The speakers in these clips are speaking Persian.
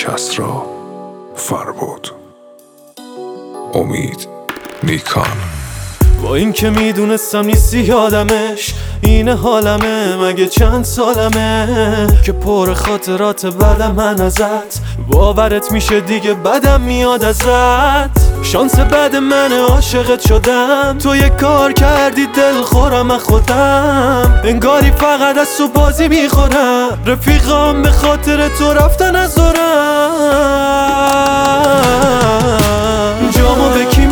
کسری فربود. امید نیکان. با این که میدونستم نیستی یادمش، اینه حالمه مگه چند سالمه که پر خاطرات بعدم من ازت. باورت میشه دیگه بدم میاد ازت. شانس بد من عاشقت شدم، تو یه کار کردی دل خورم خودم. انگاری فقط از تو بازی میخورم، رفیقام به خاطر تو رفتن از دورم. جامو به کی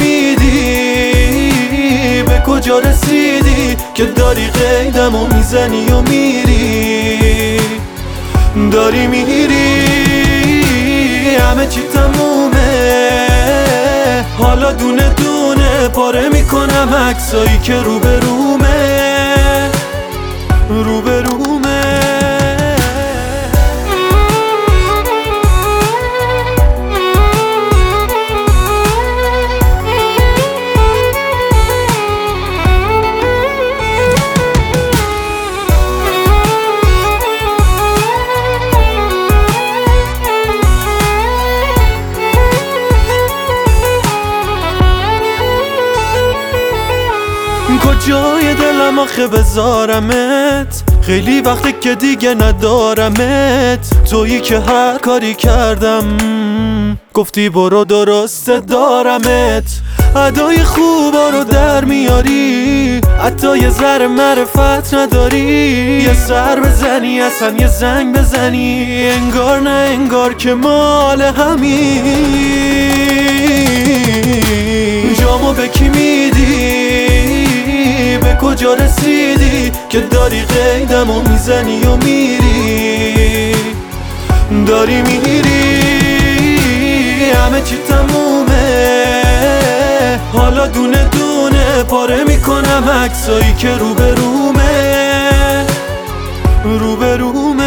میدی؟ به کجا رسیدی که داری قیدم و میزنی و میری؟ داری میری همه چی تمومه، حالا دونه دونه پاره میکنم عکسایی که روبرومه. کجای دلم آخه بذارمت؟ خیلی وقته که دیگه ندارمت. تویی که هر کاری کردم گفتی برو درسته دارمت. ادای خوبا رو در میاری، حتی یه ذره معرفت نداری. یه سر بزنی اصلا یه زنگ بزنی، انگار نه انگار که مال همین. جامو به کی میدی؟ به کجا رسیدی که داری قیدم و میزنی و میری؟ داری میری همه چی تمومه، حالا دونه دونه پاره میکنم عکسایی که روبرومه.